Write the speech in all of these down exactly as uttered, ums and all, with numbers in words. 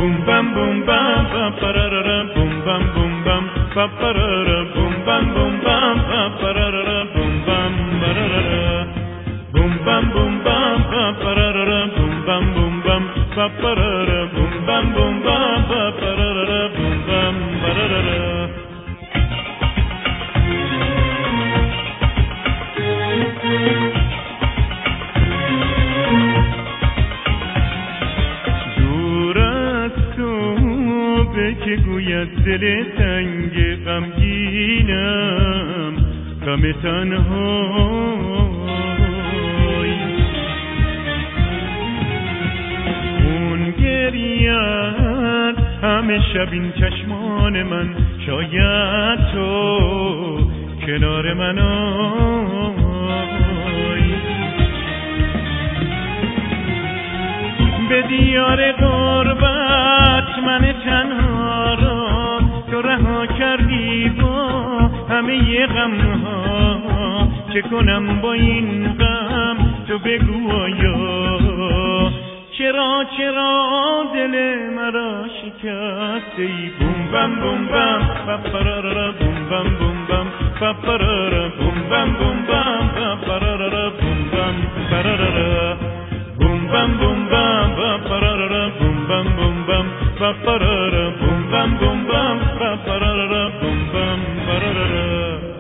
boom bam boom bam ba pararara boom bam boom bam ba parara boom bam boom bam ba pararara boom bam pararara boom bam boom bam ba pararara boom bam boom bam ba parara boom bam boom bam ba pararara boom bam pararara. که گوید دل تنگ غمگینم غم تنهایی اون گریت همه شب این چشمان من شاید تو کنار من آی به دیار غربت من تنها را تو رها کردی با همه غم ها چه کنم با این غم تو بگو آیا چرا چرا دل مرا شکسته ای بوم بم بوم بم پپرارا بوم بم بوم بم پپرارا بوم بم بوم بم پپرارا بوم بم پرارا بوم بم بوم بم پپرارا بوم بم بوم بم پپرارا بوم بم بوم بم پپرارا بوم بم پرارا.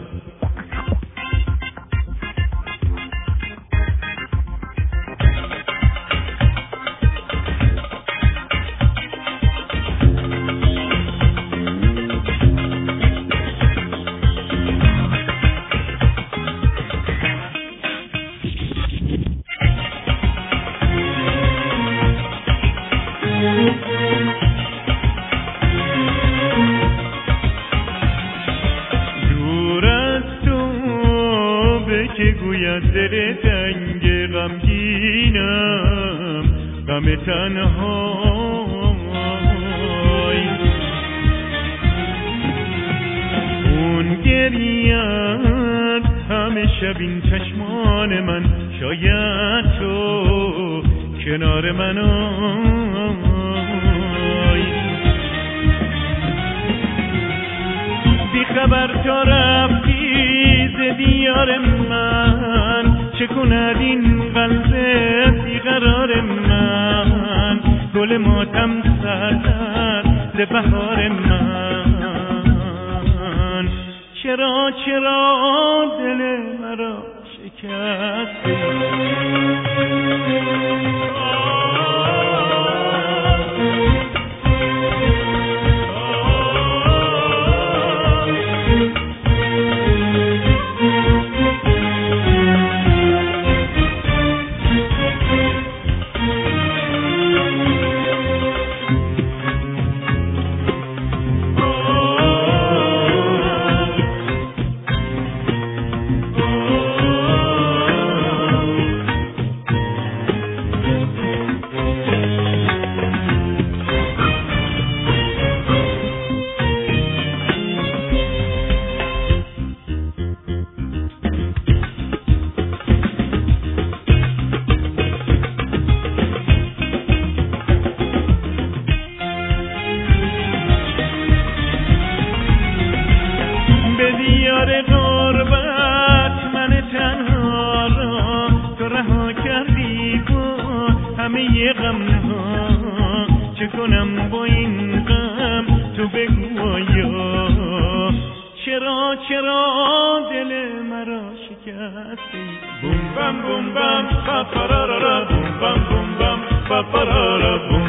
که گوید دل تنگ غمگینم غم تنهایی اون گریت همه شب این چشمان من شاید تو کنار من آی بی خبر تا رفتی ز دیار من چه کند این قلب بیقرار من گل ماتم سرد ز بهار من چرا چرا دل مرا شکستی غربت من تنها را تو رها کردی با همه غم ها چه کنم با این غم تو بگو آیا چرا چرا دل مرا شکستی بوم بم بوم بم پپرارا بوم بم بوم بم پپرارا بوم